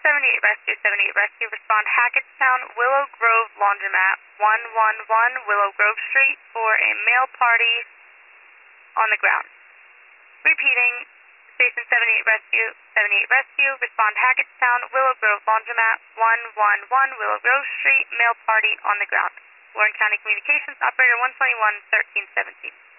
78 Rescue, 78 Rescue, respond Hackettstown, Willow Grove Laundromat, 111 Willow Grove Street for a male party on the ground. Repeating, Station 78 Rescue, 78 Rescue, respond Hackettstown, Willow Grove Laundromat, 111 Willow Grove Street, male party on the ground. Warren County Communications, Operator 121, 1317.